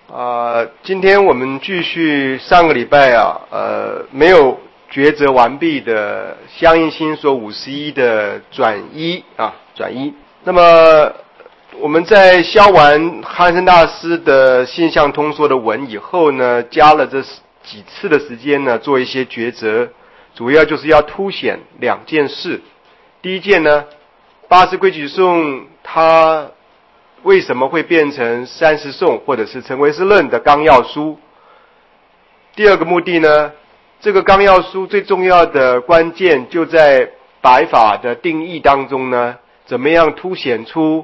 今天我们继续上个礼拜没有抉择完毕的相应心所51的转一。那么我们在消完汉森大师的现象通说的文以后呢，加了这几次的时间呢，做一些抉择，主要就是要凸显两件事。第一件呢，八识规矩颂它为什么会变成30颂或者是成唯识论的纲要书？第二个目的呢，这个纲要书最重要的关键就在百法的定义当中呢，怎么样凸显出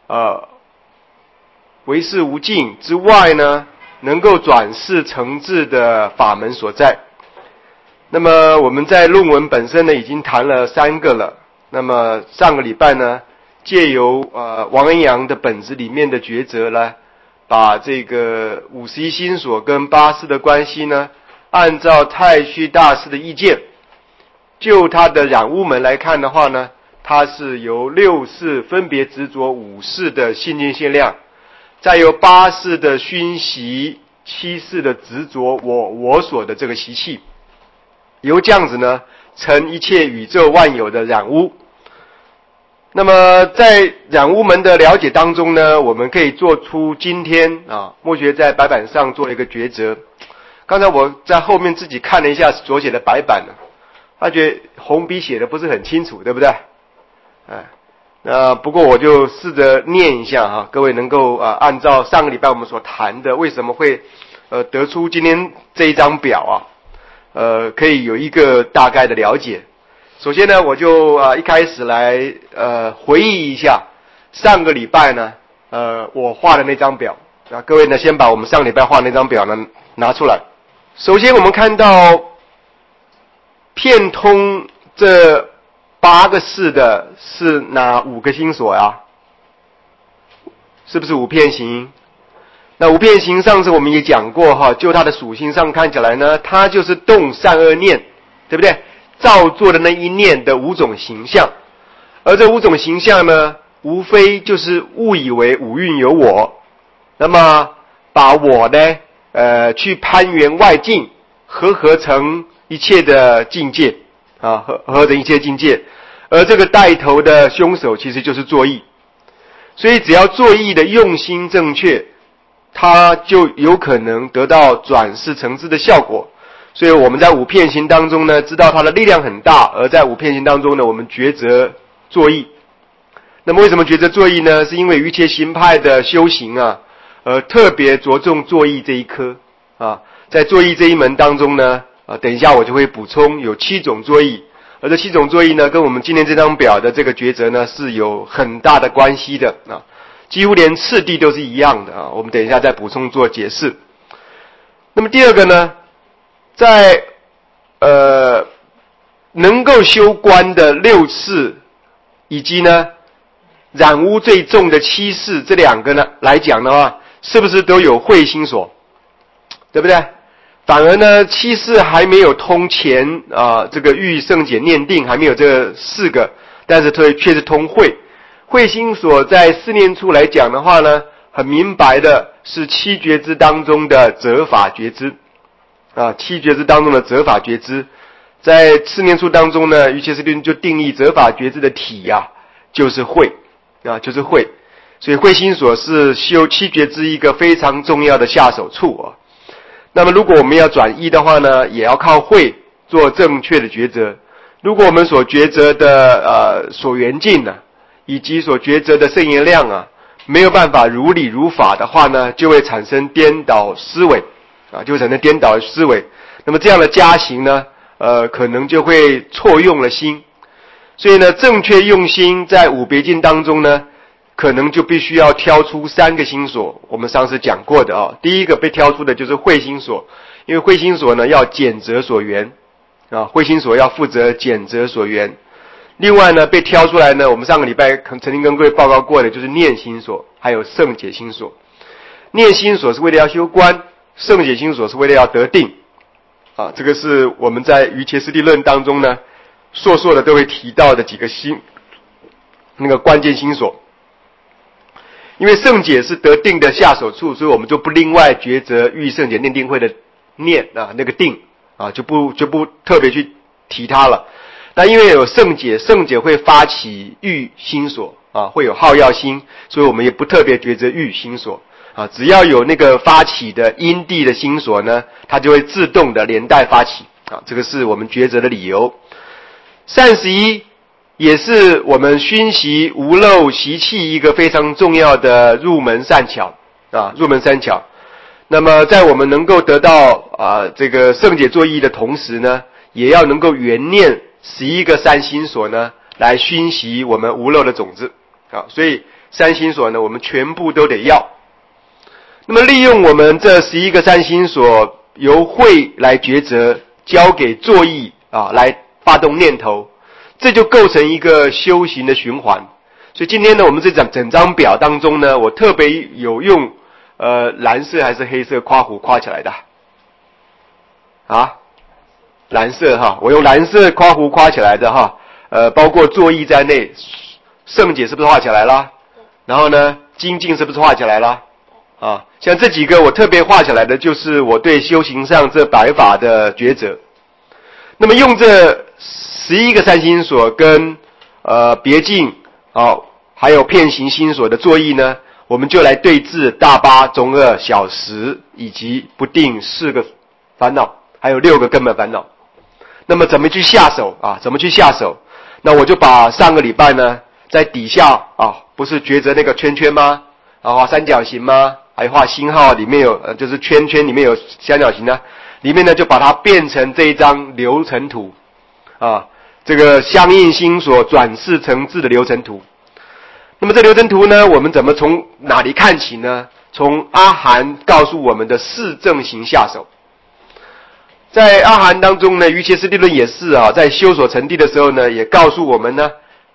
唯识无尽之外呢，能够转世成智的法门所在。那么我们在论文本身呢已经谈了3个了。那么上个礼拜呢，借由王恩阳的本子里面的抉择呢，把这个51心所跟八识的关系呢，按照太虚大师的意见，就他的染污门来看的话呢，它是由6识分别执着5识的现见限量，再由8识的熏习7识的执着我所的这个习气，由这样子呢成一切宇宙万有的染污。那么在染污门的了解当中呢，我们可以做出今天墨学在白板上做一个抉择。刚才我在后面自己看了一下所写的白板呢，发觉红笔写的不是很清楚，对不对？不过我就试着念一下各位能够按照上个礼拜我们所谈的，为什么会得出今天这一张表可以有一个大概的了解。首先呢，我就一开始来回忆一下上个礼拜呢我画的那张表。各位呢先把我们上个礼拜画的那张表呢拿出来。首先我们看到片通这8个识的是哪5个心所呀？是不是五片行？那五片行上次我们也讲过就它的属性上看起来呢，它就是动善恶念，对不对？造作的那一念的5种形象，而这5种形象呢，无非就是误以为五蕴有我，那么把我呢去攀缘外境，合成一切的境界合成一切境界，而这个带头的凶手其实就是作意。所以只要作意的用心正确，它就有可能得到转世成智的效果。所以我们在五片行当中呢，知道它的力量很大，而在五片行当中呢，我们抉择作意。那么为什么抉择作意呢？是因为瑜伽行派的修行特别着重作意这一科在作意这一门当中呢等一下我就会补充有7种作意，而这7种作意呢，跟我们今天这张表的这个抉择呢是有很大的关系的几乎连次第都是一样的我们等一下再补充做解释。那么第二个呢，在能够修观的6识，以及呢染污最重的7识，这2个呢来讲的话，是不是都有慧心所？对不对？反而呢7识还没有通前这个欲圣解念定还没有这4个，但是却是通慧。慧心所在4念处来讲的话呢，很明白的是7觉支当中的择法觉支7觉支当中的择法觉支，在4念处当中呢，瑜伽师论就定义择法觉支的体就是慧就是慧。所以慧心所是修7觉支一个非常重要的下手处那么如果我们要转依的话呢，也要靠慧做正确的抉择。如果我们所抉择的所缘境以及所抉择的圣言量没有办法如理如法的话呢，就会产生颠倒思维就会产生颠倒思维。那么这样的加行呢可能就会错用了心。所以呢，正确用心在五别境当中呢，可能就必须要挑出3个心所，我们上次讲过的第一个被挑出的就是慧心所，因为慧心所呢要检择所缘慧心所要负责检择所缘。另外呢，被挑出来呢，我们上个礼拜曾经跟各位报告过的就是念心所还有圣解心所。念心所是为了要修观，圣解心所是为了要得定这个是我们在瑜伽师地论当中呢硕的都会提到的几个心那个关键心所。 因为圣解是得定的下手处，所以我们就不另外抉择御圣解念定会的念啊，那个定啊，就不特别去提它了。那因为有圣解，圣解会发起欲心所啊，会有好要心，所以我们也不特别抉择欲心所啊，只要有那个发起的因地的心所呢，它就会自动的连带发起啊，这个是我们抉择的理由。31也是我们熏习无漏习气一个非常重要的入门善巧啊，入门善巧。那么在我们能够得到这个圣解作意的同时呢，也要能够原念11个善心所呢，来熏习我们无漏的种子啊。所以善心所呢，我们全部都得要。那么利用我们这11个善心所，由慧来抉择，交给作意啊，来发动念头，这就构成一个修行的循环。所以今天呢，我们这整张表当中呢，我特别有用蓝色还是黑色夸弧夸起来的啊？蓝色哈，我用蓝色夸弧夸起来的哈，包括作意在内，圣解是不是画起来了？然后呢，精进是不是画起来了？啊，像这几个我特别画起来的，就是我对修行上这百法的抉择。那么用这11个善心所跟别境还有遍行心所的作意呢，我们就来对治大八、中二、小10以及不定4个烦恼，还有6个根本烦恼。那么怎么去下手啊？怎么去下手？那我就把上个礼拜呢，在底下不是抉择那个圈圈吗？画三角形吗？还画星号，里面有就是圈圈里面有三角形呢，里面呢就把它变成这一张流程图啊，这个相应心所转世成智的流程图。那么这流程图呢，我们怎么从哪里看起呢？从阿含告诉我们的4正行下手。在阿含当中呢，瑜伽师地论也是在修所成地的时候呢，也告诉我们呢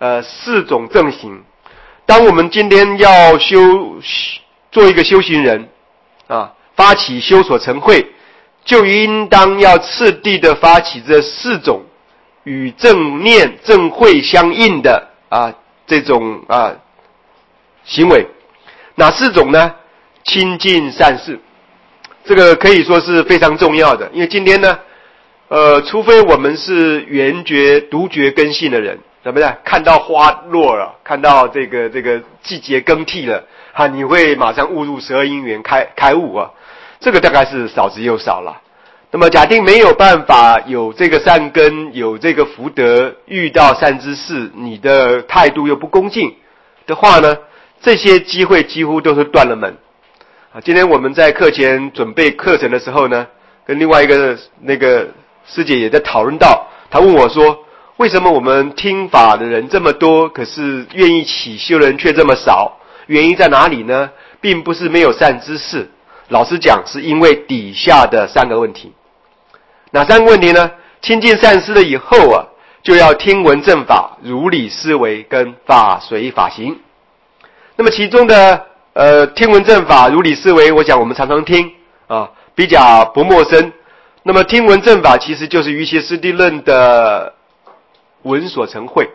4种正行。当我们今天要做一个修行人发起修所成慧，就应当要次第的发起这4种与正念正慧相应的这种行为。哪4种呢？亲近善事，这个可以说是非常重要的。因为今天呢除非我们是圆觉独觉根性的人，对不对？看到花落了，看到这个季节更替了你会马上误入12因缘开悟这个大概是少之又少了。那么假定没有办法有这个善根，有这个福德，遇到善知识，你的态度又不恭敬的话呢，这些机会几乎都是断了门今天我们在课前准备课程的时候呢，跟另外一个那个师姐也在讨论到，她问我说，为什么我们听法的人这么多，可是愿意起修的人却这么少？原因在哪里呢？并不是没有善知识，老实讲是因为底下的3个问题。哪3个问题呢？亲近善知了以后就要听闻正法，如理思维跟法随法行。那么其中的听闻正法如理思维，我想我们常常听比较不陌生。那么听闻正法其实就是瑜伽师地论的闻所成慧，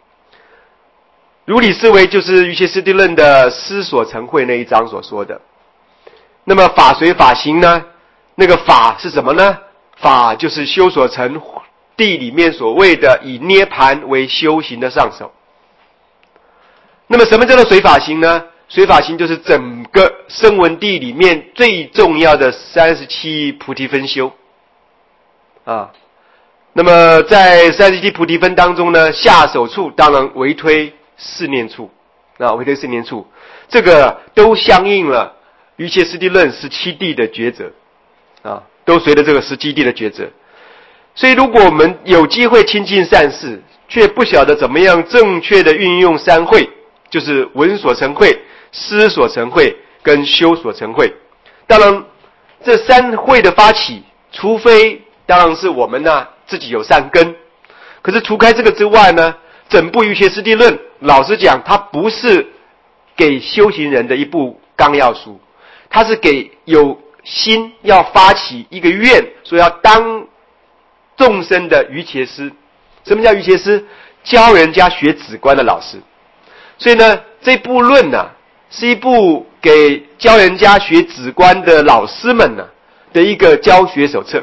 如理思维就是瑜伽师地论的思所成慧那一章所说的。那么法随法行呢，那个法是什么呢？法就是修所成地里面所谓的以涅盘为修行的上手。那么什么叫做随法行呢？随法行就是整个声闻地里面最重要的37菩提分修那么在37菩提分当中呢，下手处当然为推4念处为推4念处，这个都相应了瑜伽师地论17地的抉择都随着这个17地的抉择。所以如果我们有机会亲近善事，却不晓得怎么样正确的运用3慧，就是闻所成慧、思所成慧跟修所成慧。当然这3慧的发起，除非当然是我们自己有善根，可是除开这个之外呢，整部瑜伽师地论老实讲，它不是给修行人的一部纲要书，它是给有心要发起一个愿，说要当众生的瑜伽师。什么叫瑜伽师？教人家学止观的老师。所以呢，这部论是一部给教人家学止观的老师们呢的一个教学手册，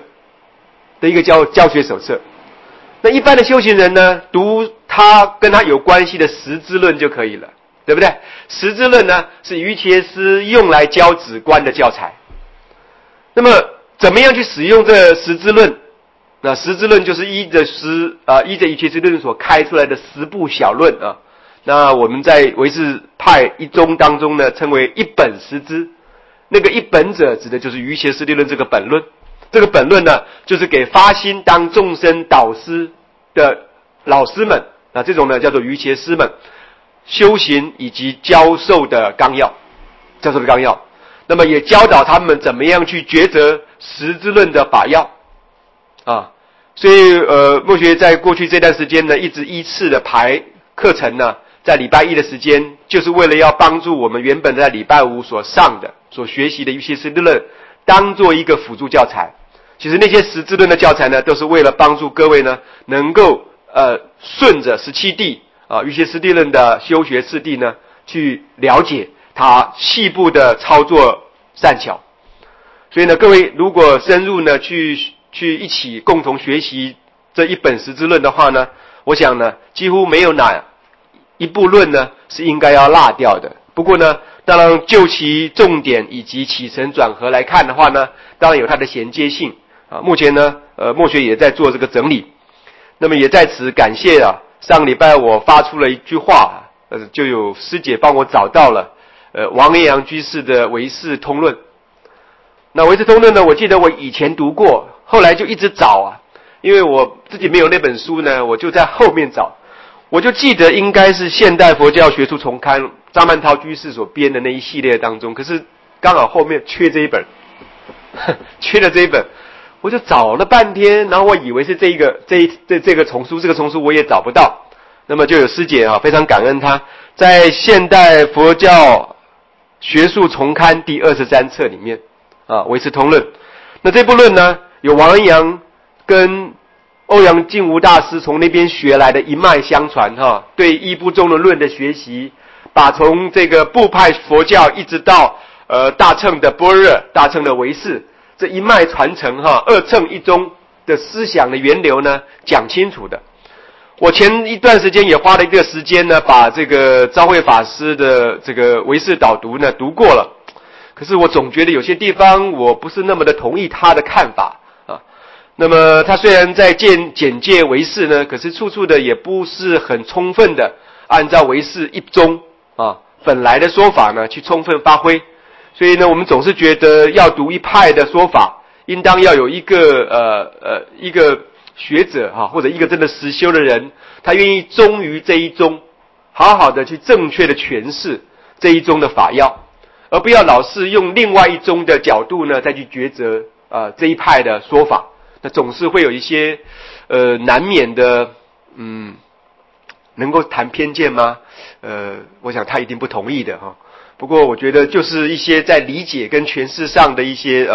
那一般的修行人呢，读他跟他有关系的十支论就可以了，对不对？十支论呢是瑜伽师用来教止观的教材。那么怎么样去使用这十支论？那十支论就是依着瑜伽师论所开出来的10部小论啊。那我们在唯识派一宗当中呢，称为一本十支。那个一本者指的就是瑜伽师地论这个本论。这个本论呢，就是给发心当众生导师的老师们，那这种呢叫做瑜伽师们修行以及教授的纲要，那么也教导他们怎么样去抉择十支论的法要啊。所以墨学在过去这段时间呢，一直依次的排课程呢，在礼拜一的时间，就是为了要帮助我们原本在礼拜五所上的、所学习的瑜伽师地论，当做一个辅助教材。其实那些十支论的教材呢，都是为了帮助各位呢，能够顺着17地瑜伽师地论的修学次第呢，去了解它细部的操作善巧。所以呢，各位如果深入呢去一起共同学习这一本十支论的话呢，我想呢，几乎没有哪一部论呢是应该要落掉的。不过呢，当然就其重点以及起承转合来看的话呢，当然有它的衔接性啊。目前呢，墨学也在做这个整理。那么也在此感谢上个礼拜我发出了一句话，就有师姐帮我找到了王岳阳居士的唯识通论。那唯识通论呢，我记得我以前读过，后来就一直找因为我自己没有那本书呢，我就在后面找。我就记得应该是现代佛教学术丛刊张曼涛居士所编的那一系列当中，可是刚好后面缺这一本缺了这一本，我就找了半天，然后我以为是这个丛书，这个丛书我也找不到。那么就有师姐非常感恩她，在现代佛教学术丛刊第23册里面唯识通论。那这部论呢，有王恩阳跟欧阳靖无大师从那边学来的一脉相传对一部中的论的学习，把从这个部派佛教一直到大乘的般若、大乘的唯识这一脉传承二乘一宗的思想的源流呢讲清楚的。我前一段时间也花了一个时间呢，把这个昭慧法师的这个唯识导读呢读过了，可是我总觉得有些地方我不是那么的同意他的看法那么他虽然在简介唯识呢，可是处处的也不是很充分的按照唯识一宗本来的说法呢去充分发挥。所以呢，我们总是觉得要读一派的说法，应当要有一个学者或者一个真的实修的人，他愿意忠于这一宗，好好的去正确的诠释这一宗的法要，而不要老是用另外一宗的角度呢再去抉择这一派的说法。那总是会有一些难免的能够谈偏见吗？我想他一定不同意的不过我觉得就是一些在理解跟诠释上的一些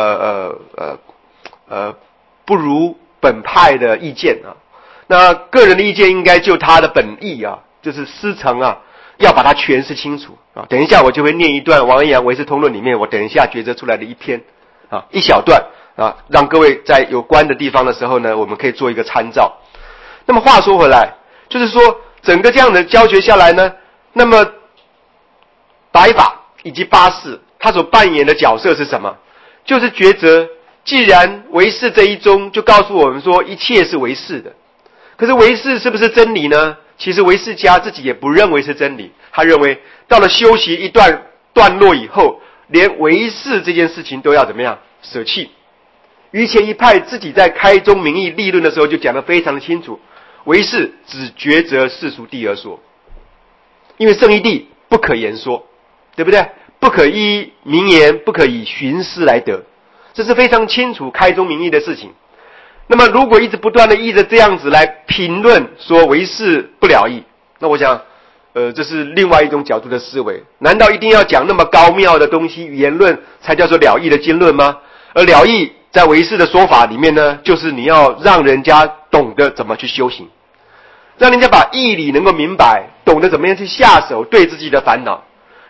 不如本派的意见那个人的意见应该就他的本意就是师承要把它诠释清楚等一下我就会念一段王恩阳唯识通论里面我等一下抉择出来的一篇一小段让各位在有关的地方的时候呢，我们可以做一个参照。那么话说回来，就是说整个这样的教学下来呢，那么白法以及八识他所扮演的角色是什么？就是抉择。既然唯识这一宗就告诉我们说一切是唯识的，可是唯识是不是真理呢？其实唯识家自己也不认为是真理，他认为到了修习一段落以后，连唯识这件事情都要怎么样舍弃。于前一派自己在开宗明义立论的时候就讲得非常的清楚，唯识只抉择世俗谛而说，因为圣义谛不可言说，对不对？不可依名言，不可以寻思来得，这是非常清楚开宗明义的事情。那么如果一直不断的依着这样子来评论说唯识不了义，那我想这是另外一种角度的思维。难道一定要讲那么高妙的东西语言论才叫做了义的经论吗？而了义在唯识的说法里面呢，就是你要让人家懂得怎么去修行，让人家把义理能够明白，懂得怎么样去下手对自己的烦恼。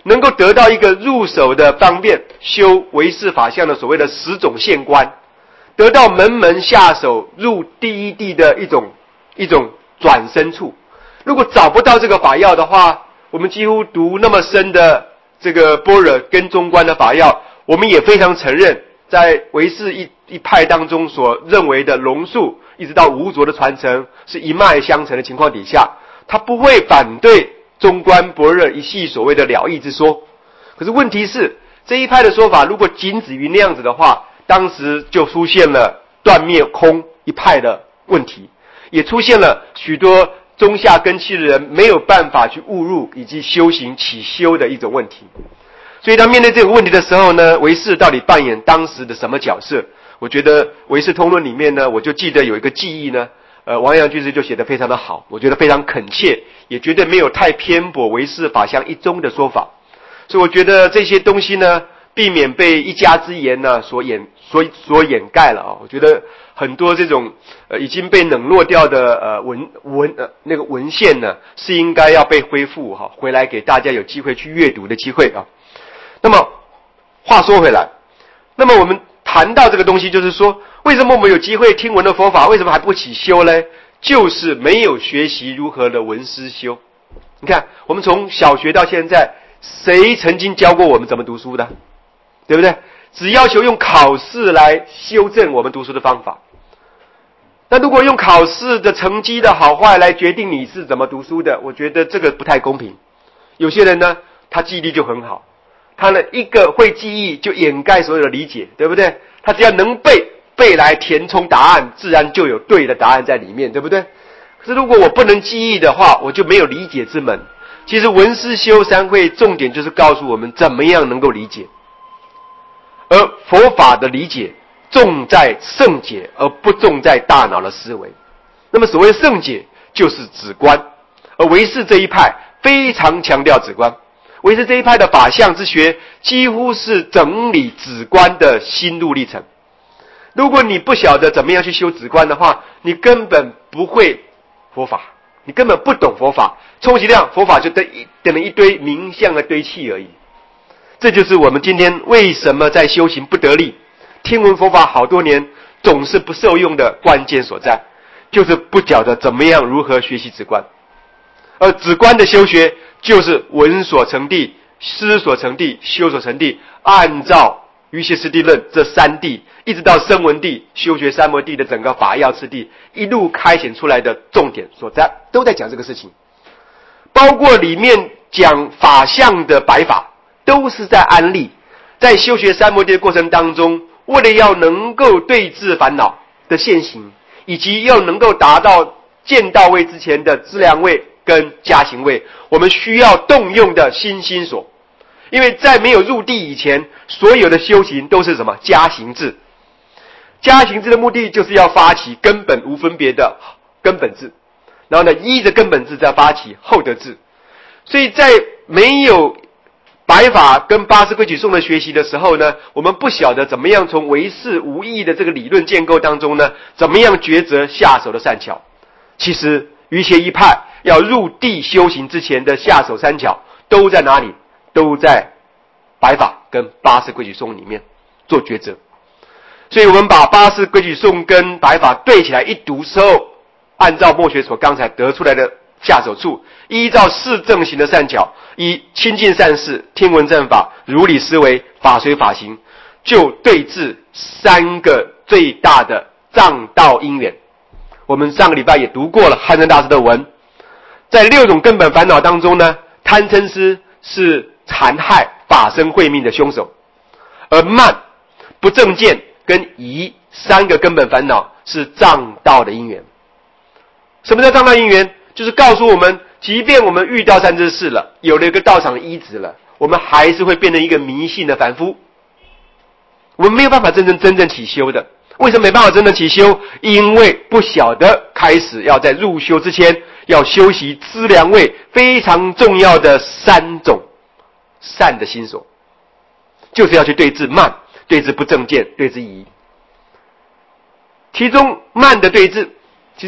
能够得到一个入手的方便，修唯识法相的所谓的10种现观，得到门门下手入第一地的一种转身处。如果找不到这个法要的话，我们几乎读那么深的这个般若跟中观的法要，我们也非常承认，在唯识一派当中所认为的龙树一直到无着的传承是一脉相承的情况底下，他不会反对中观般若一系所谓的了义之说。可是问题是，这一派的说法如果仅止于那样子的话，当时就出现了断灭空一派的问题，也出现了许多中下根器的人没有办法去悟入以及修行起修的一种问题。所以当面对这个问题的时候呢，唯识到底扮演当时的什么角色？我觉得唯识通论里面呢，我就记得有一个记忆呢，王阳居士就写得非常的好，我觉得非常恳切，也绝对没有太偏颇唯识法相一宗的说法。所以我觉得这些东西呢，避免被一家之言呢所掩盖了啊。我觉得很多这种已经被冷落掉的那个文献呢，是应该要被恢复回来给大家有机会去阅读的机会啊。那么话说回来，那么我们谈到这个东西，就是说为什么我们有机会听闻的佛法，为什么还不起修呢？就是没有学习如何的闻思修。你看我们从小学到现在，谁曾经教过我们怎么读书的？对不对？只要求用考试来修正我们读书的方法。那如果用考试的成绩的好坏来决定你是怎么读书的，我觉得这个不太公平。有些人呢，他记忆力就很好，他呢一个会记忆就掩盖所有的理解，对不对？他只要能背来填充答案，自然就有对的答案在里面，对不对？可是如果我不能记忆的话，我就没有理解之门。其实闻思修三会重点就是告诉我们怎么样能够理解，而佛法的理解重在圣解，而不重在大脑的思维。那么所谓圣解就是止观，而唯识这一派非常强调止观。唯识这一派的法相之学几乎是整理止观的心路历程。如果你不晓得怎么样去修止观的话，你根本不会佛法，你根本不懂佛法，充其量佛法就等了一堆名相的堆砌而已。这就是我们今天为什么在修行不得力，听闻佛法好多年总是不受用的关键所在，就是不晓得怎么样如何学习止观。而止观的修学就是闻所成地、思所成地、修所成地，按照瑜伽师地论这3地一直到声闻地、修学三摩地的整个法要次第一路开显出来的重点所在，都在讲这个事情。包括里面讲法相的白法，都是在安利在修学三摩地的过程当中，为了要能够对治烦恼的现行，以及要能够达到见到位之前的资粮位跟加行位，我们需要动用的心所。因为在没有入地以前，所有的修行都是什么？加行智。加行智的目的就是要发起根本无分别的根本智，然后呢，依着根本智再发起后得智。所以在没有白法跟80规矩颂的学习的时候呢，我们不晓得怎么样从唯识无义的这个理论建构当中呢，怎么样抉择下手的善巧。其实瑜伽一派要入地修行之前的下手善巧都在哪里？都在白法跟80规矩颂里面做抉择。所以我们把80规矩颂跟白法对起来一读之后，按照墨学所刚才得出来的下手处，依照四正行的善巧，以亲近善事、听闻正法、如理思维、法随法行，就对治3个最大的障道因缘。我们上个礼拜也读过了汉生大师的文，在6种根本烦恼当中呢，贪嗔痴是残害法身慧命的凶手，而慢、不正见跟疑3个根本烦恼是障道的因缘。什么叫障道因缘？就是告诉我们，即便我们遇到善知识了，有了一个道场的依止了，我们还是会变成一个迷信的凡夫，我们没有办法真正起修的。为什么没办法真正起修？因为不晓得开始要在入修之前要修习资粮位非常重要的3种善的心所，就是要去对治慢、对治不正见、对治疑。其中慢的对治，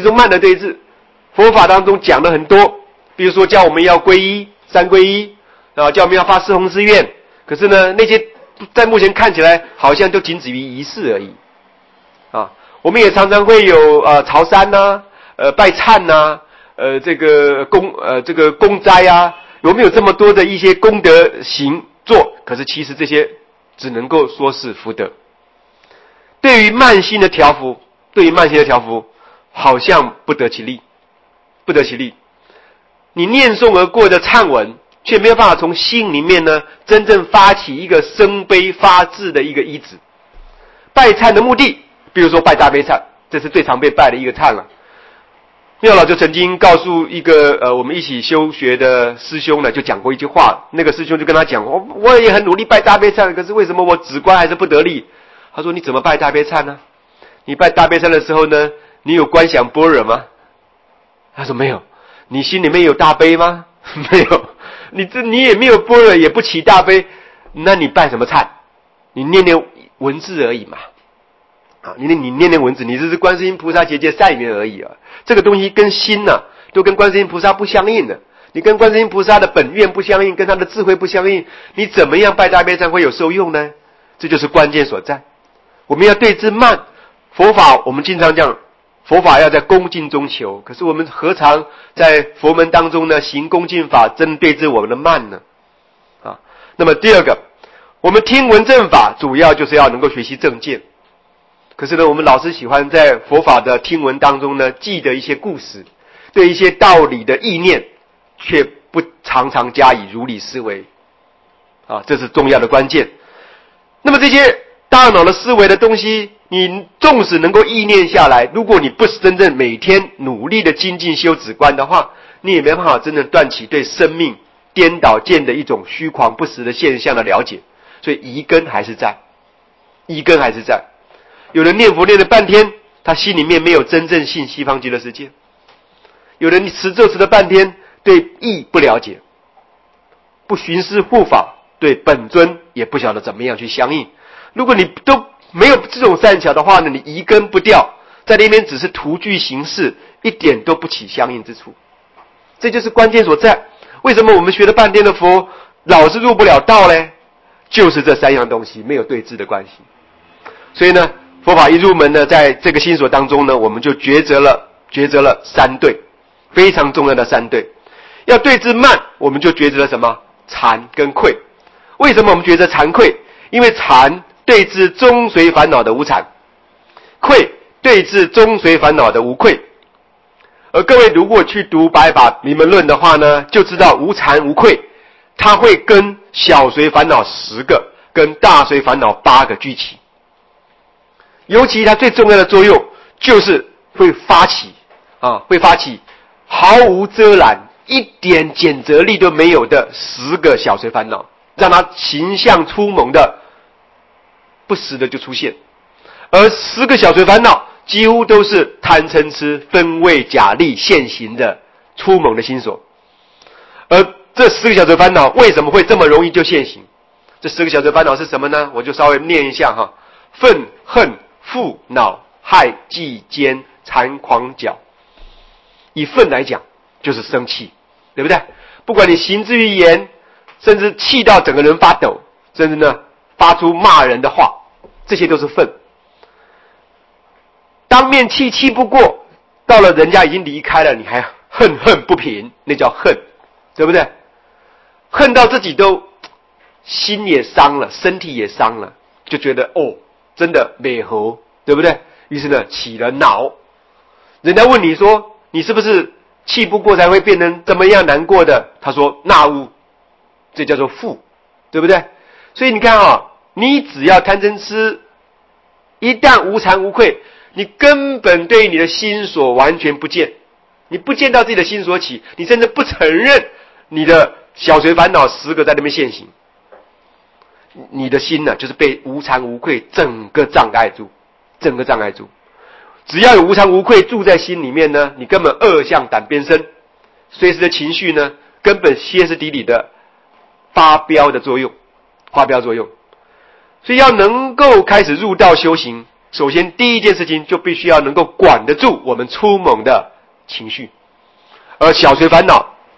佛法当中讲了很多，比如说叫我们要皈依3皈依， 啊，叫我们要发四弘誓愿。可是呢，那些在目前看起来好像都仅止于仪式而已。啊，我们也常常会有朝山呐、拜忏呐、这个公斋啊，我们有这么多的一些功德行做，可是其实这些只能够说是福德。对于慢心的调伏，好像不得其力。你念诵而过的忏文，却没有办法从心里面呢，真正发起一个生悲发智的一个依止。拜忏的目的，比如说拜大悲忏，这是最常被拜的一个忏了。妙老就曾经告诉一个我们一起修学的师兄呢，就讲过一句话，那个师兄就跟他讲，我也很努力拜大悲忏，可是为什么我止观还是不得力？他说，你怎么拜大悲忏呢？你拜大悲忏的时候呢，你有观想般若吗？他说没有。你心里面有大悲吗？没有。你也没有般若，也不起大悲，那你拜什么忏？你念念文字而已嘛。啊，你念念文字，你这是观世音菩萨结善缘而已啊。这个东西跟心啊，都跟观世音菩萨不相应的。你跟观世音菩萨的本愿不相应，跟他的智慧不相应，你怎么样拜大悲忏会有受用呢？这就是关键所在。我们要对治慢。佛法我们经常讲，佛法要在恭敬中求，可是我们何尝在佛门当中呢行恭敬法，真对治我们的慢呢？啊，那么第二个，我们听闻正法主要就是要能够学习正见。可是呢，我们老是喜欢在佛法的听闻当中呢，记得一些故事，对一些道理的意念，却不常常加以如理思维。啊，这是重要的关键。那么这些大脑的思维的东西，你纵使能够意念下来，如果你不是真正每天努力的精进修止观的话，你也没办法真正断起对生命颠倒见的一种虚狂不实的现象的了解。所以疑根还是在。有人念佛念了半天，他心里面没有真正信西方极乐世界。有人持咒持了半天，对义不了解，不寻思护法，对本尊也不晓得怎么样去相应。如果你都没有这种善巧的话呢，你疑根不掉，在那边只是徒具形式，一点都不起相应之处。这就是关键所在。为什么我们学了半天的佛，老是入不了道呢？就是这三样东西没有对治的关系。所以呢，佛法一入门呢，在这个心所当中呢，我们就抉择了三对，非常重要的三对。要对治慢，我们就抉择了什么？惭跟愧。为什么我们抉择惭愧？因为惭对治终随烦恼的无惭，愧对治终随烦恼的无愧。而各位如果去读白法名门论的话呢，就知道无惭无愧，它会跟小随烦恼10个，跟大随烦恼8个聚齐。尤其它最重要的作用就是会发起毫无遮拦，一点减责力都没有的10个小随烦恼，让它形象出猛的不时的就出现。而10个小随烦恼几乎都是贪嗔痴分位假立现行的出猛的心所。而这10个小随烦恼为什么会这么容易就现行？这10个小随烦恼是什么呢？我就稍微念一下哈：愤恨负恼害忌奸馋狂骄。以愤来讲，就是生气，对不对？不管你行之于言，甚至气到整个人发抖，甚至呢发出骂人的话，这些都是愤。当面气不过，到了人家已经离开了，你还恨不平，那叫恨，对不对？恨到自己都心也伤了，身体也伤了，就觉得真的美猴，对不对？于是呢起了恼。人家问你说，你是不是气不过才会变成怎么样难过的？他说那无，这叫做负，对不对？所以你看你只要贪嗔痴，一旦无惭无愧，你根本对你的心所完全不见，你不见到自己的心所起，你甚至不承认你的小随烦恼10个在那边现行，你的心呢就是被无惭无愧整个障碍住。只要有无惭无愧住在心里面呢，你根本恶向胆边生，随时的情绪呢根本歇斯底里的发飙作用。所以要能够开始入道修行，首先第一件事情就必须要能够管得住我们出猛的情绪。而小随烦恼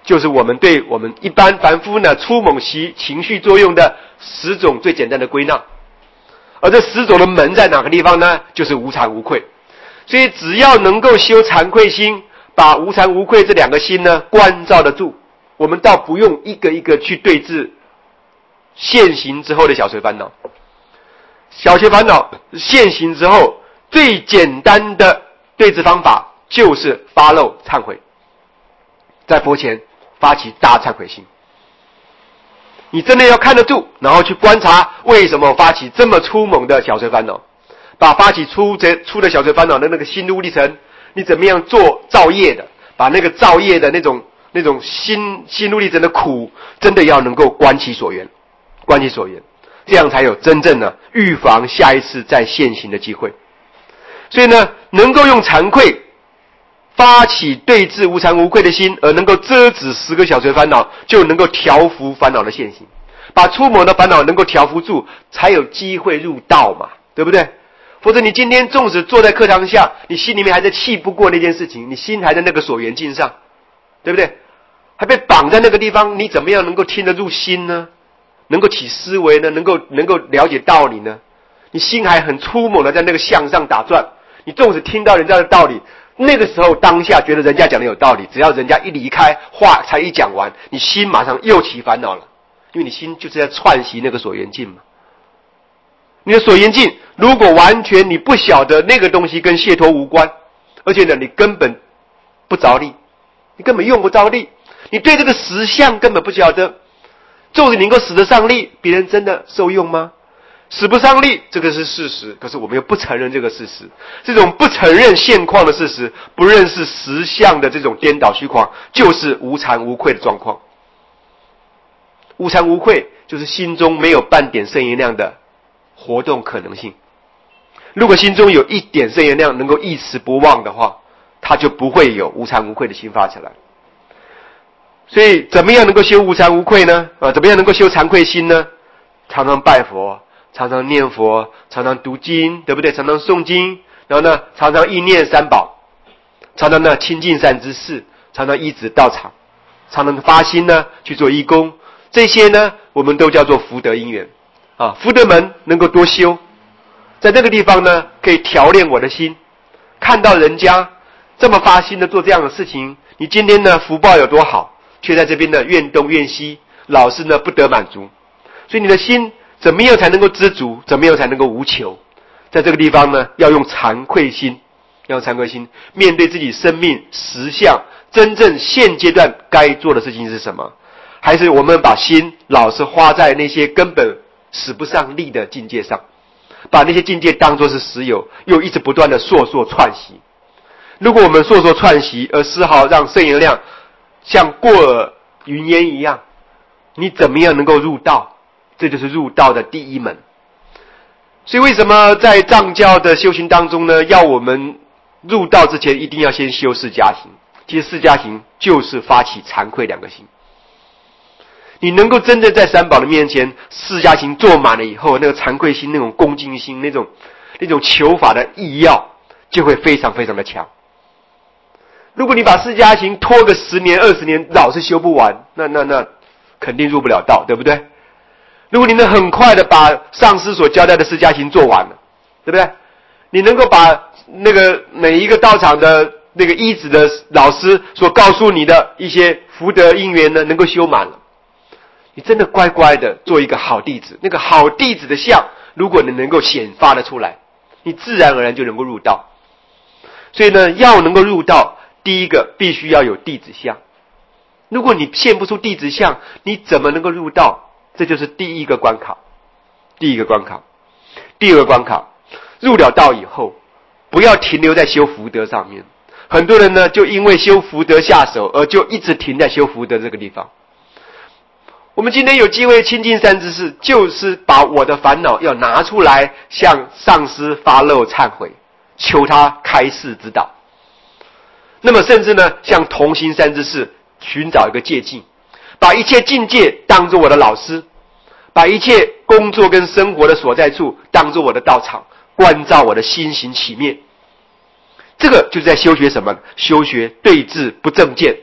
就是我们对我们一般凡夫呢初猛情绪作用的10种最简单的归纳。而这10种的门在哪个地方呢？就是无惭无愧。所以只要能够修惭愧心，把无惭无愧这2个心呢关照得住，我们倒不用一个一个去对治现行之后的小随烦恼。小随烦恼现行之后，最简单的对治方法就是发露忏悔，在佛前发起大忏悔心。你真的要看得住，然后去观察为什么发起这么粗猛的小随烦恼，把发起粗的小随烦恼的那个心路历程，你怎么样做造业的，把那个造业的那种心路历程的苦，真的要能够观其所缘，观其所缘，这样才有真正的预防下一次再现行的机会。所以呢，能够用惭愧发起对治无惭无愧的心，而能够遮止10个小随烦恼，就能够调伏烦恼的现行，把粗猛的烦恼能够调伏住，才有机会入道嘛，对不对？否则你今天纵使坐在课堂下，你心里面还在气不过那件事情，你心还在那个所缘境上，对不对？还被绑在那个地方，你怎么样能够听得入心呢？能够起思维呢？能够了解道理呢？你心还很粗猛的在那个向上打转，你纵使听到人家的道理，那个时候当下觉得人家讲的有道理，只要人家一离开，话才一讲完，你心马上又起烦恼了，因为你心就是在串习那个所缘境嘛。你的所缘境如果完全你不晓得那个东西跟解脱无关，而且呢你根本不着力，你根本用不着力，你对这个实相根本不晓得，纵使你能够使得上力，别人真的受用吗？使不上力，这个是事实，可是我们又不承认这个事实。这种不承认现况的事实，不认识实相的这种颠倒虚狂，就是无惭无愧的状况。无惭无愧就是心中没有半点圣言量的活动可能性。如果心中有一点圣言量能够一持不忘的话，他就不会有无惭无愧的心发起来。所以怎么样能够修无惭无愧呢？怎么样能够修惭愧心呢？常常拜佛，常常念佛，常常读经，对不对？常常诵经，然后呢，常常忆念三宝，常常呢亲近善知识，常常依止道场，常常发心呢去做义工，这些呢我们都叫做福德因缘啊。福德门能够多修，在这个地方呢可以调练我的心，看到人家这么发心的做这样的事情，你今天呢福报有多好，却在这边呢怨东怨西，老是呢不得满足，所以你的心怎么样才能够知足？怎么样才能够无求？在这个地方呢，要用惭愧心，要用惭愧心面对自己生命实相，真正现阶段该做的事情是什么？还是我们把心老是花在那些根本使不上力的境界上，把那些境界当作是实有，又一直不断的烁烁串习。如果我们烁烁串习，而丝毫让圣言量像过耳云烟一样，你怎么样能够入道？这就是入道的第一门。所以为什么在藏教的修行当中呢，要我们入道之前一定要先修释迦行？其实释迦行就是发起惭愧2个心。你能够真正在三宝的面前释迦行做满了以后，那个惭愧心，那种恭敬心，那种求法的意要就会非常非常的强。如果你把释迦行拖个10年20年老是修不完，那肯定入不了道，对不对？如果你能很快的把上师所交代的释迦行做完了，对不对？你能够把那个每一个道场的那个依止的老师所告诉你的一些福德因缘呢，能够修满了，你真的乖乖的做一个好弟子，那个好弟子的相，如果你能够显发的出来，你自然而然就能够入道。所以呢，要能够入道，第一个必须要有弟子相。如果你现不出弟子相，你怎么能够入道？这就是第一个关卡。第二个关卡，入了道以后，不要停留在修福德上面。很多人呢，就因为修福德下手，而就一直停在修福德这个地方。我们今天有机会亲近善知识，就是把我的烦恼要拿出来，向上师发露忏悔，求他开示指导。那么甚至呢，向同行善知识寻找一个借镜，把一切境界当作我的老师，把一切工作跟生活的所在处当作我的道场，关照我的心行起灭。这个就是在修学什么？修学对治不正见，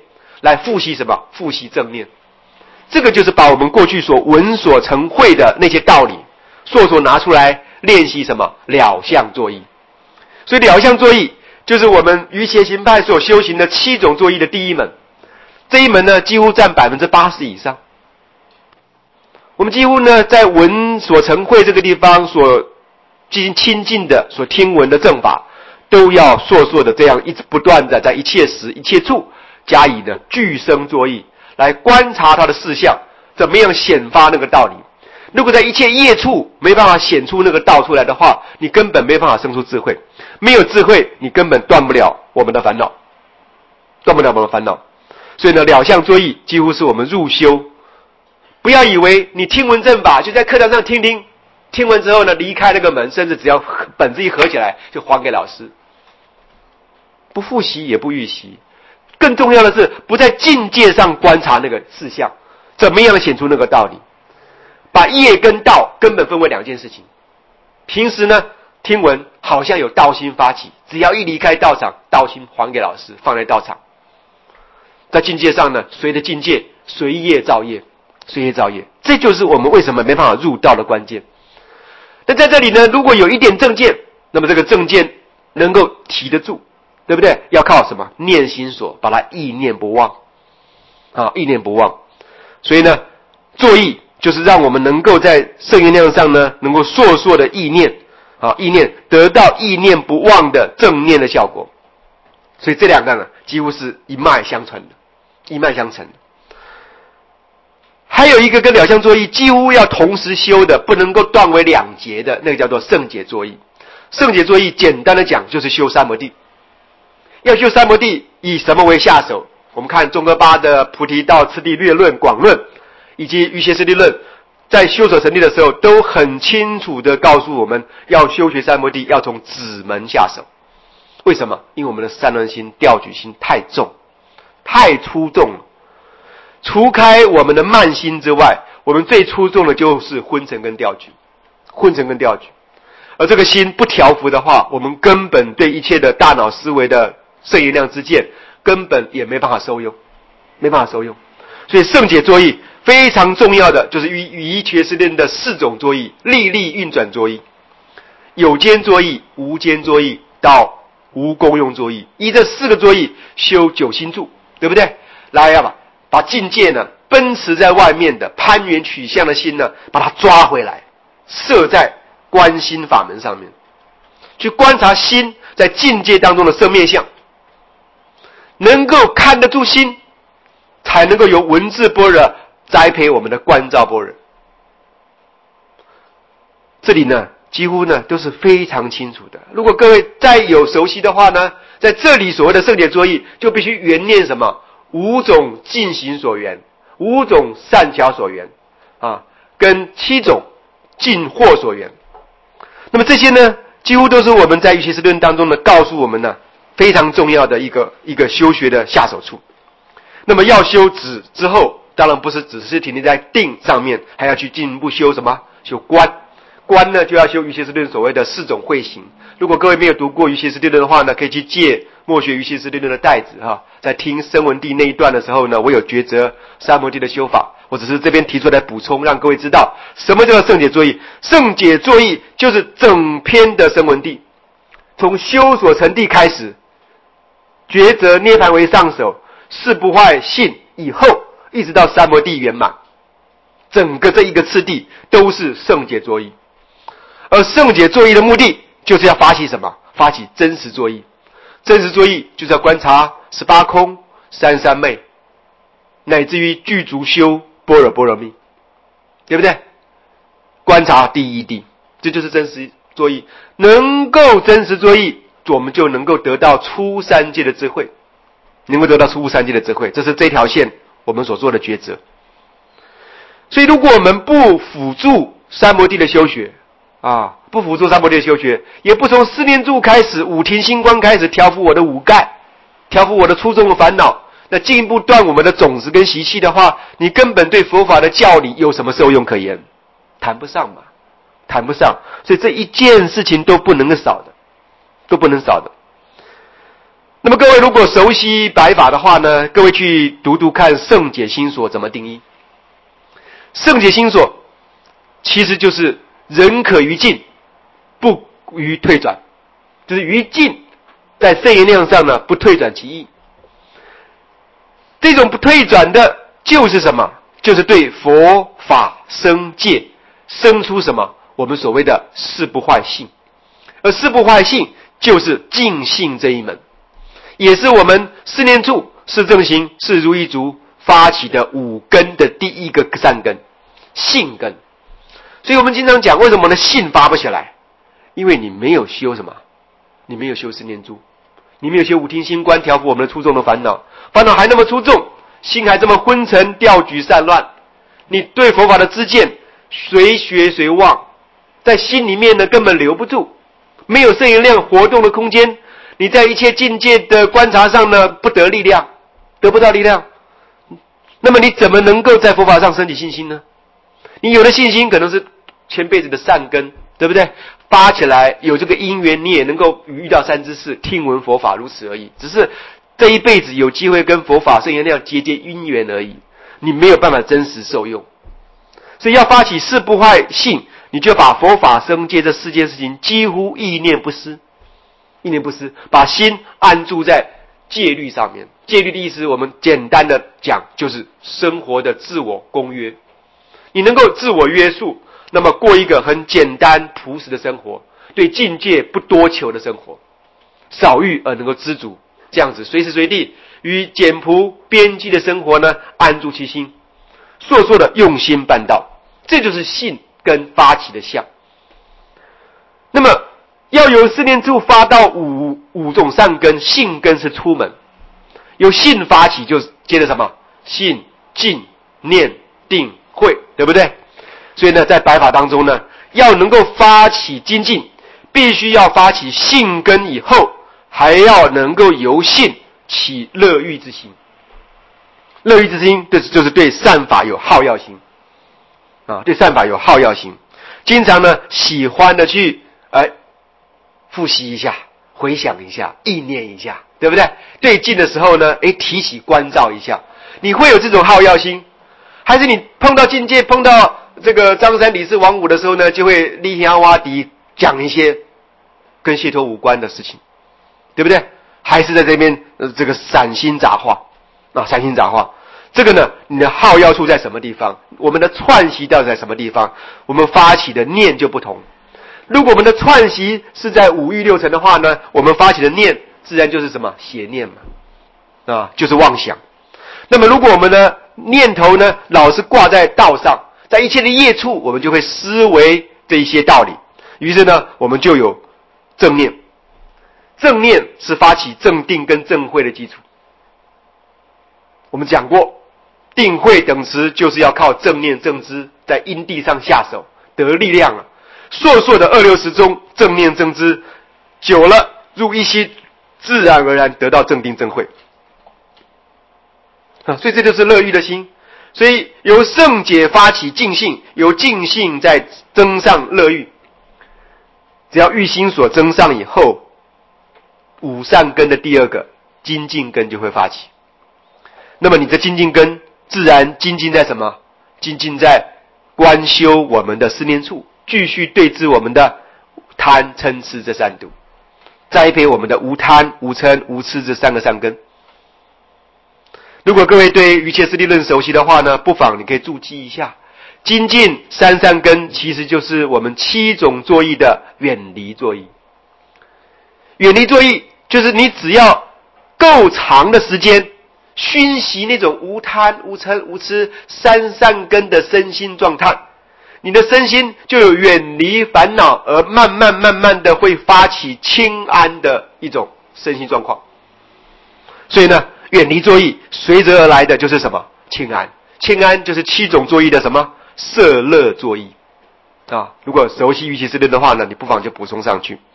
来复习什么？复习正念。这个就是把我们过去所闻所成会的那些道理，所拿出来练习什么？了相作意。所以了相作意就是我们瑜伽行派所修行的7种作意的第一门。这一门呢，几乎占80%以上。我们几乎呢，在闻所成会这个地方所进行亲近的、所听闻的正法，都要硕的这样一直不断的在一切时、一切处加以的具声作意，来观察它的事项，怎么样显发那个道理。如果在一切业处没办法显出那个道出来的话，你根本没办法生出智慧。没有智慧，你根本断不了我们的烦恼，断不了我们的烦恼。所以呢，了相作意几乎是我们入修。不要以为你听闻正法就在课堂上听听，听完之后呢，离开那个门，甚至只要本子一合起来就还给老师，不复习也不预习。更重要的是，不在境界上观察那个事项，怎么样显出那个道理。把业跟道根本分为2件事情。平时呢，听闻好像有道心发起，只要一离开道场，道心还给老师，放在道场。在境界上呢，随着境界，随业造业，随业造业，这就是我们为什么没办法入道的关键。那在这里呢，如果有一点正见，那么这个正见能够提得住，对不对？要靠什么？念心所，把它意念不忘啊，意念不忘。所以呢，作意就是让我们能够在圣言量上呢，能够烁的意念啊，意念得到意念不忘的正念的效果。所以这2个呢，几乎是一脉相承的，一脉相承的。还有一个跟了相作意几乎要同时修的，不能够断为2节的，那个叫做圣解作意。圣解作意简单的讲就是修三摩地。要修三摩地，以什么为下手？我们看宗喀巴的菩提道次第略论、广论，以及瑜伽师地论，在修所成立的时候都很清楚的告诉我们，要修学三摩地要从止门下手。为什么？因为我们的散乱心、调举心太重，太出众了。除开我们的慢心之外，我们最出众的就是昏沉跟调举，昏沉跟调举。而这个心不调伏的话，我们根本对一切的大脑思维的圣言量之见，根本也没办法受用，没办法受用。所以圣解作意非常重要的就是瑜伽师论的4种作意，历运转作意，有间作意、无间作意到无功用作意，依这4个作意修9心住，对不对？来呀，把境界呢奔驰在外面的攀缘取向的心呢，把它抓回来，摄在观心法门上面，去观察心在境界当中的生灭相，能够看得住心，才能够由文字般若栽培我们的观照般若。这里呢几乎呢都是非常清楚的。如果各位再有熟悉的话呢，在这里所谓的圣解作意就必须缘念什么？5种进行所缘，5种善巧所缘啊，跟7种尽惑所缘。那么这些呢几乎都是我们在瑜伽师论当中呢告诉我们呢非常重要的一个修学的下手处。那么要修止之后，当然不是只是停留在定上面，还要去进一步修什么？修观。观呢就要修瑜伽师论所谓的4种慧行。如果各位没有读过瑜伽师论的话呢，可以去借默学瑜伽师论的袋子在听声闻地那一段的时候呢，我有抉择三摩地的修法，我只是这边提出来补充，让各位知道什么叫做圣解作意。圣解作意就是整篇的声闻地，从修所成地开始，抉择涅槃为上首，誓不坏信以后，一直到三摩地圆满，整个这一个次第都是圣解作意。而圣解作意的目的就是要发起什么？发起真实作意。真实作意就是要观察18空、33昧，乃至于具足修般若波罗蜜，对不对？观察第一地，这就是真实作意。能够真实作意，我们就能够得到出三界的智慧，能够得到出三界的智慧，这是这条线我们所做的抉择。所以如果我们不辅助三摩地的修学不辅助三摩地的修学，也不从四念住开始，五停心观开始调伏我的五盖，调伏我的初中的烦恼，那进一步断我们的种子跟习气的话，你根本对佛法的教理有什么受用可言？谈不上嘛，谈不上。所以这一件事情都不能少的，都不能少的。 那么各位如果熟悉白法的话呢，各位去读读看圣解心所怎么定义。圣解心所其实就是人可于境，不于退转，就是于境在圣言量上呢不退转其意。这种不退转的就是什么？就是对佛法生戒生出什么？我们所谓的誓不坏性。而誓不坏性就是净性这一门，也是我们四念处、四正行、四如意足发起的五根的第一个善根，性根。所以我们经常讲，为什么呢？性发不起来？因为你没有修什么？你没有修四念处，你没有修五听心观，调伏我们的粗重的烦恼，烦恼还那么粗重，心还这么昏沉、掉举、散乱。你对佛法的知见随学随忘，在心里面呢根本留不住，没有圣言量活动的空间。你在一切境界的观察上呢不得力量，得不到力量，那么你怎么能够在佛法上升起信心呢？你有的信心可能是前辈子的善根，对不对？发起来有这个因缘，你也能够遇到三知识，听闻佛法，如此而已。只是这一辈子有机会跟佛法圣言量结因缘而已，你没有办法真实受用。所以要发起誓不坏性，你就把佛法生戒这四件事情几乎意念不失，意念不失，把心安住在戒律上面。戒律的意思我们简单的讲就是生活的自我公约，你能够自我约束，那么过一个很简单朴实的生活，对境界不多求的生活，少欲而能够知足，这样子随时随地与简朴边际的生活呢安住其心，烁烁的用心办道，这就是信根发起的相。那么要由四念处发到五种善根，信根是出门，由信发起就接着什么？信、静、念、定、慧，对不对？所以呢在白法当中呢，要能够发起精进，必须要发起信根以后，还要能够由信起乐欲之心。乐欲之心就是对善法有好要心啊，对善法有好要心，经常呢喜欢的去复习一下，回想一下，意念一下，对不对？对境的时候呢提起关照一下，你会有这种好要心。还是你碰到境界，碰到这个张三李四王五的时候呢，就会立下挖敌，讲一些跟解脱无关的事情，对不对？还是在这边这个散心杂话啊，散心杂话。这个呢，你的好要处在什么地方？我们的串习到底在什么地方？我们发起的念就不同。如果我们的串习是在五欲六尘的话呢，我们发起的念自然就是什么？邪念嘛，啊，就是妄想。那么如果我们的念头呢老是挂在道上，在一切的业处，我们就会思维这一些道理，于是呢我们就有正念。正念是发起正定跟正慧的基础。我们讲过，定慧等持就是要靠正念正知在因地上下手得力量了。烁烁的260中正念正知久了入一心，自然而然得到正定正慧啊，所以这就是乐欲的心。所以由圣解发起净性，由净性再增上乐欲。只要欲心所增上以后，五善根的第二个精进根就会发起。那么你的精进根自然精进在什么？精进在观修我们的四念处，继续对治我们的贪嗔痴这三毒，栽培我们的无贪无嗔无痴这三个善根。如果各位对瑜伽师地论熟悉的话呢，不妨你可以注记一下，精进三善根其实就是我们7种作意的远离作意。远离作意就是你只要够长的时间熏习那种无贪无嗔无痴三善根的身心状态，你的身心就有远离烦恼，而慢慢的会发起清安的一种身心状况。所以呢，远离作意随之而来的就是什么？清安。清安就是7种作意的什么？摄乐作意啊。如果熟悉瑜伽师论的话呢，你不妨就补充上去。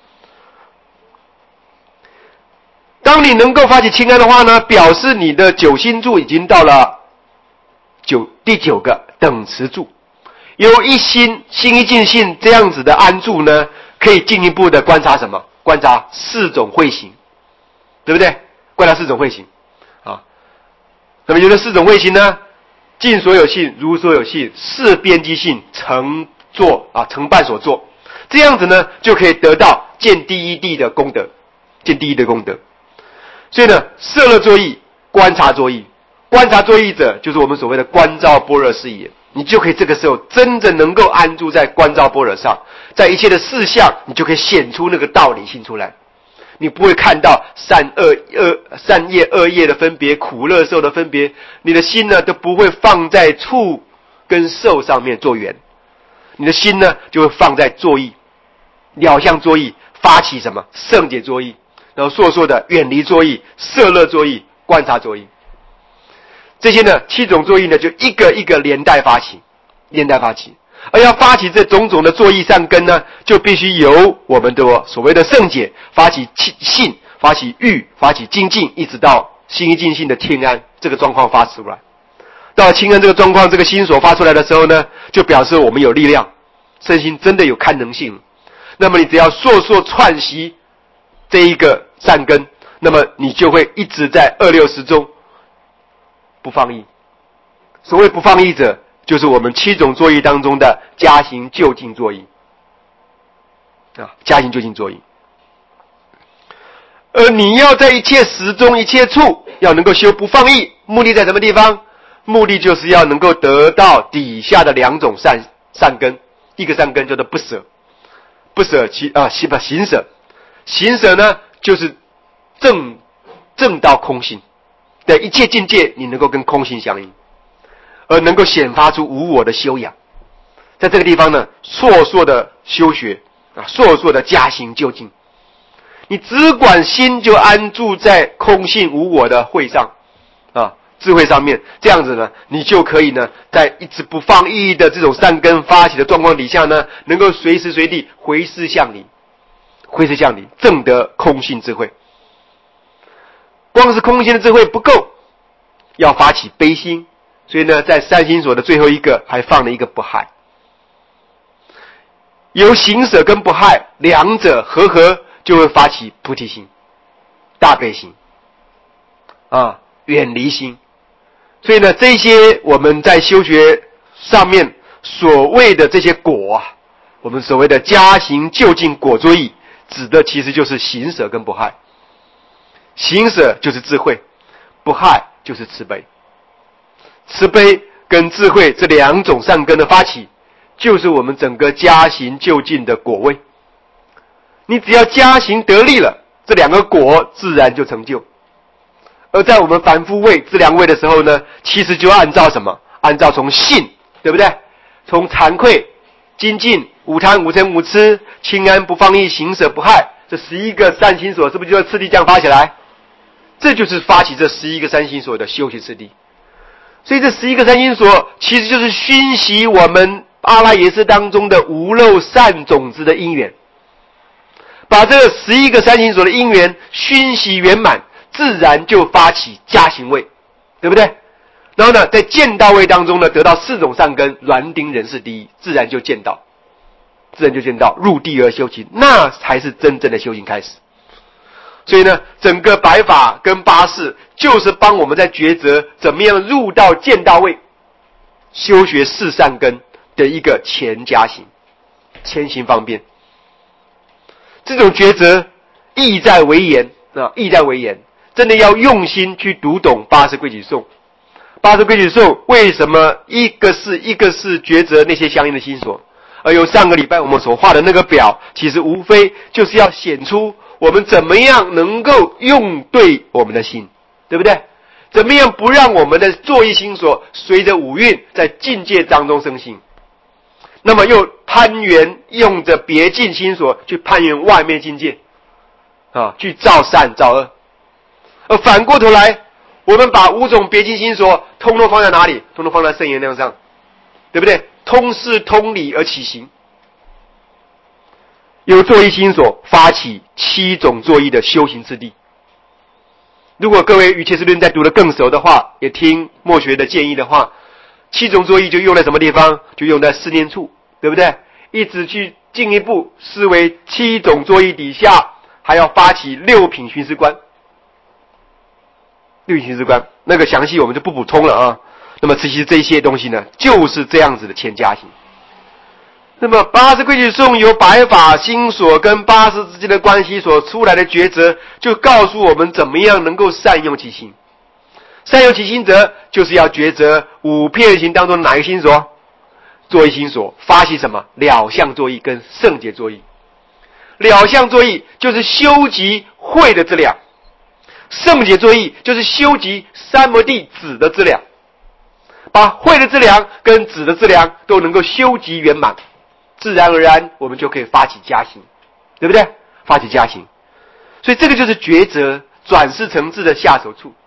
当你能够发起清安的话呢，表示你的九心住已经到了第9个等持住。由一心一尽性这样子的安住呢，可以进一步的观察什么？观察4种慧行，对不对？ 观察四种慧行啊。那么有了四种慧行呢，尽所有性，如所有性，事边际性，成办所作，这样子呢就可以得到见第一地的功德，见第一的功德。所以呢，摄乐作意，观察作意，观察作意者就是我们所谓的观照般若视野，你就可以这个时候真正能够安住在观照般若上，在一切的事项，你就可以显出那个道理性出来。你不会看到善业恶业的分别，苦乐受的分别，你的心呢都不会放在处跟受上面做缘，你的心呢就会放在作意，了相作意，发起什么圣解作意，然后说的远离作意，摄乐作意，观察作意，这些呢七种作意呢就一个一个连带发起，而要发起这种种的作意善根呢，就必须由我们的所谓的圣解发起信，发起欲，发起精进，一直到心一尽性的天安这个状况发出来。到了清安这个状况，这个心所发出来的时候呢，就表示我们有力量，身心真的有堪能性。那么你只要烁串习这一个善根，那么你就会一直在260中不放逸。所谓不放逸者，就是我们七种作意当中的加行就近作意加行就近作意。而你要在一切时中一切处要能够修不放逸，目的在什么地方？目的就是要能够得到底下的两种善根。一个善根叫做不舍，不舍行舍，行舍呢就是正到空性的一切境界，你能够跟空性相应，而能够显发出无我的修养。在这个地方呢，烁的修学烁的加行就近，你只管心就安住在空性无我的慧上智慧上面，这样子呢，你就可以呢，在一直不放逸的这种善根发起的状况底下呢，能够随时随地回视向你，证得空性智慧。光是空性的智慧不够，要发起悲心，所以呢，在三心所的最后一个还放了一个不害。由行舍跟不害两者合就会发起菩提心、大悲心远离心。所以呢，这些我们在修学上面所谓的这些果我们所谓的加行就近果作意，指的其实就是行舍跟不害。行舍就是智慧，不害就是慈悲。慈悲跟智慧这两种善根的发起，就是我们整个加行就近的果位。你只要加行得力了，这两个果自然就成就。而在我们凡夫位自量位的时候呢，其实就按照什么？按照从信，对不对？从惭愧、精进、无贪、无嗔、无痴、清安、不放逸、行舍、不害，这11个善心所，是不是就要次第这样发起来？这就是发起这11个善心所的修行次第。所以这11个善心所，其实就是熏习我们阿赖耶识当中的无漏善种子的因缘，把这11个善心所的因缘熏习圆满，自然就发起加行位，对不对？然后呢，在见道位当中呢，得到4种善根，煖顶忍世第一，自然就见道，入地而修行，那才是真正的修行开始。所以呢，整个白法跟八识就是帮我们在抉择怎么样入到见道位，修学4善根的一个前加行，前行方便。这种抉择意在为言真的要用心去读懂八识规矩颂。八识规矩颂为什么一个是抉择那些相应的心所，而由上个礼拜我们所画的那个表，其实无非就是要显出我们怎么样能够用对我们的心，对不对？怎么样不让我们的作意心所随着五蕴在境界当中生心，那么又攀缘用着别境心所去攀缘外面境界去造善造恶。而反过头来，我们把5种别境心所通通放在哪里？通通放在圣言量上，对不对？通事通理而起行，由作意心所发起7种作意的修行次第。如果各位与切实论再读得更熟的话，也听墨学的建议的话，7种作意就用在什么地方？就用在4念处，对不对？一直去进一步视为7种作意底下还要发起6品寻思观。 六行之观，那个详细我们就不补充了啊。那么其实这些东西呢，就是这样子的谦加行。那么八识规矩颂由白法心所跟八识之间的关系所出来的抉择，就告诉我们怎么样能够善用其心。善用其心者，就是要抉择五遍行当中哪一个心所？作意心所。发起什么？了相作意跟圣解作意。了相作意就是修集慧的资粮，圣解作意就是修集三摩地止的资粮，把慧的资粮跟止的资粮都能够修集圆满，自然而然我们就可以发起加行，对不对？发起加行。所以这个就是抉择转世成智的下手处，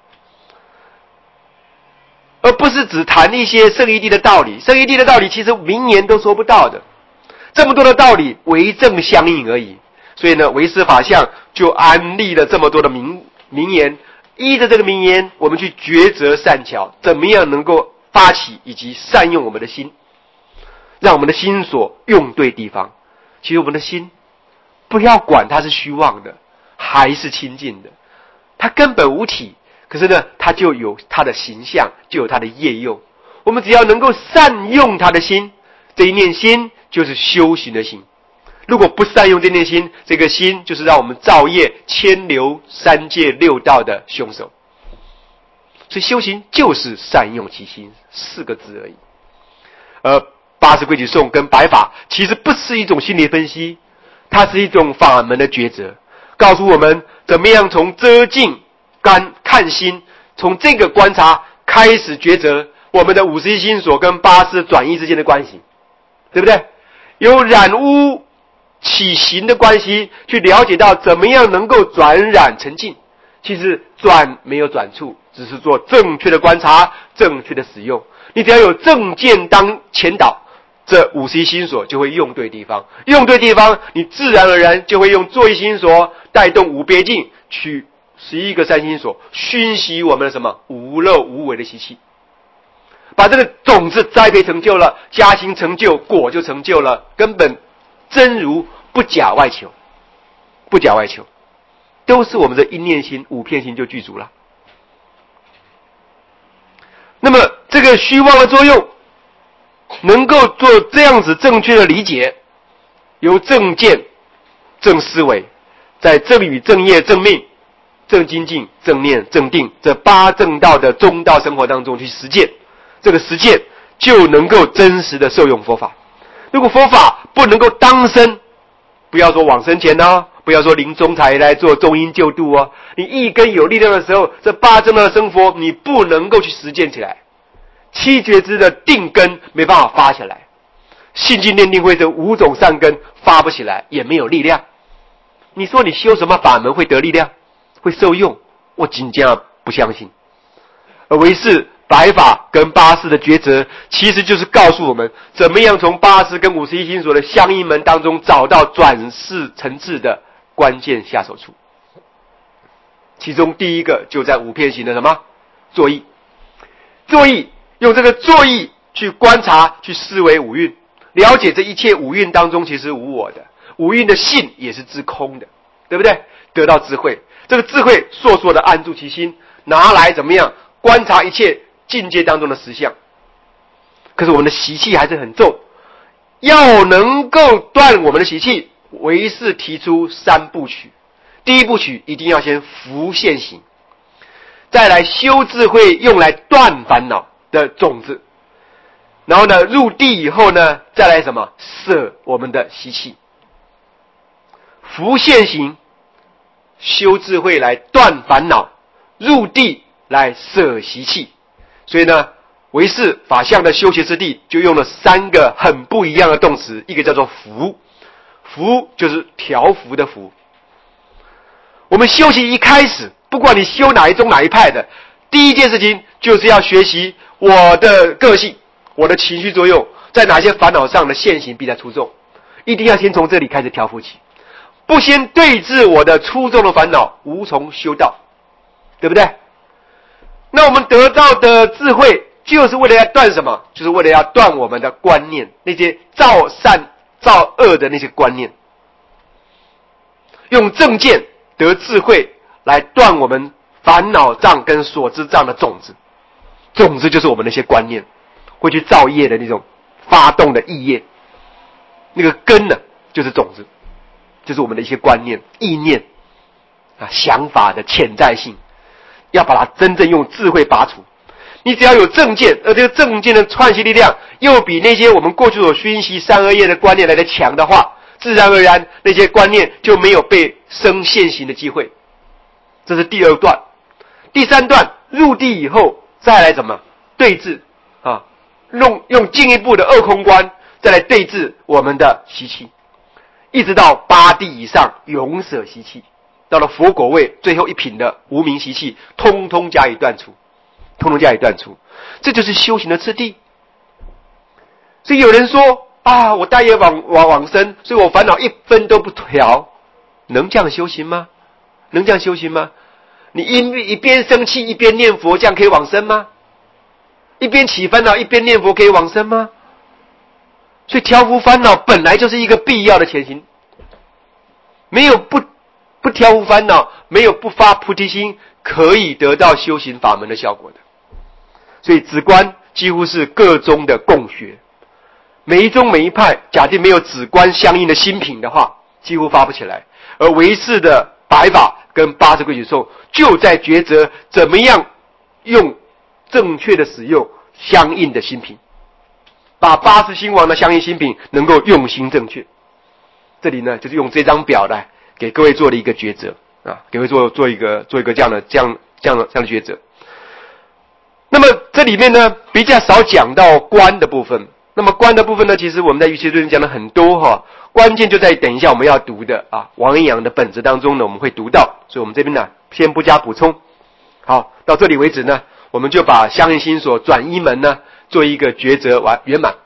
而不是只谈一些圣义谛的道理。圣义谛的道理其实名言都说不到的，这么多的道理为正相应而已。所以呢，唯识法相就安立了这么多的名言，依着这个名言，我们去抉择善巧，怎么样能够发起以及善用我们的心，让我们的心所用对地方。其实我们的心不要管它是虚妄的还是清净的，它根本无体，可是呢它就有它的形象，就有它的业用。我们只要能够善用它的心，这一念心就是修行的心。如果不善用这念心，这个心就是让我们造业牵流三界六道的凶手。所以修行就是善用其心四个字而已。八识规矩颂跟白法其实不是一种心理分析，它是一种法门的抉择，告诉我们怎么样从遮境看心，从这个观察开始抉择我们的五十一心所跟八识转移之间的关系，对不对？由染污起行的关系去了解到怎么样能够转染成净。其实转没有转处，只是做正确的观察，正确的使用。你只要有正见当前导，这五十一心所就会用对地方，用对地方，你自然而然就会用作意心所带动无别境，去11个善心所熏习我们的什么无漏无为的习气，把这个种子栽培成就了，加行成就，果就成就了，根本真如不假外求，不假外求，都是我们的一念心五片心就具足了。那么这个虚妄的作用能够做这样子正确的理解，由正见正思维，在正语正业正命正精进正念正定这八正道的中道生活当中去实践，这个实践就能够真实的受用佛法。如果佛法不能够当生，不要说往生前哦，不要说临终才来做中阴救度哦，你一根有力量的时候，这八正道的生活你不能够去实践起来，七觉支的定根没办法发起来，信心念定慧这五种善根发不起来，也没有力量。你说你修什么法门会得力量，会受用？我真正不相信。而唯是白法跟八识的抉择，其实就是告诉我们怎么样从八识跟五十一心所的相应门当中找到转世成智的关键下手处。其中第一个就在五片行的什么作意，作意用这个作意去观察去思维五蕴，了解这一切五蕴当中其实无我的，五蕴的性也是自空的，对不对？得到智慧，这个智慧烁烁的安住其心，拿来怎么样观察一切境界当中的实相。可是我们的习气还是很重，要能够断我们的习气，唯是提出三部曲。第一部曲一定要先伏现行，再来修智慧用来断烦恼的种子，然后呢入地以后呢再来什么摄我们的习气。伏现行修智慧来断烦恼，入地来摄习气。所以呢唯识法相的修学之地就用了三个很不一样的动词，一个叫做伏，伏就是调伏的伏。我们修习一开始，不管你修哪一宗哪一派的，第一件事情就是要学习我的个性，我的情绪作用在哪些烦恼上的现行比较出众，一定要先从这里开始调伏起。不先对治我的出众的烦恼，无从修道，对不对？那我们得到的智慧就是为了要断什么？就是为了要断我们的观念，那些造善造恶的那些观念，用正见得智慧来断我们烦恼障跟所知障的种子。种子就是我们那些观念，会去造业的那种发动的意业。那个根呢，就是种子，就是我们的一些观念、意念啊、想法的潜在性，要把它真正用智慧拔除。你只要有正见，而这个正见的串习力量又比那些我们过去所熏习善恶业的观念来的强的话，自然而然那些观念就没有被生现行的机会。这是第二段。第三段入地以后再来怎么对治啊？用进一步的二空观再来对治我们的习气，一直到八地以上永舍习气，到了佛果位最后一品的无明习气，通通加以断除，通通加以断除。这就是修行的次第。所以有人说啊，我大业往生，所以我烦恼一分都不调，能这样修行吗？能这样修行吗？你一边生气一边念佛，这样可以往生吗？一边起烦恼一边念佛可以往生吗？所以调伏烦恼本来就是一个必要的前行，没有不调伏烦恼，没有不发菩提心，可以得到修行法门的效果的。所以止观几乎是各宗的共学，每一宗每一派假定没有止观相应的心品的话，几乎发不起来。而唯识的白法跟80规矩颂就在抉择怎么样用正确的使用相应的心品，把80心王的相应心品能够用心正确。这里呢，就是用这张表来给各位做了一个抉择啊，给各位做一个这样的抉择。那么这里面呢，比较少讲到观的部分。那么观的部分呢，其实我们在瑜伽论讲了很多哈，关键就在等一下我们要读的啊王阴阳的本质当中呢，我们会读到，所以我们这边呢先不加补充。好，到这里为止呢，我们就把相应心所转依门呢做一个抉择圆满。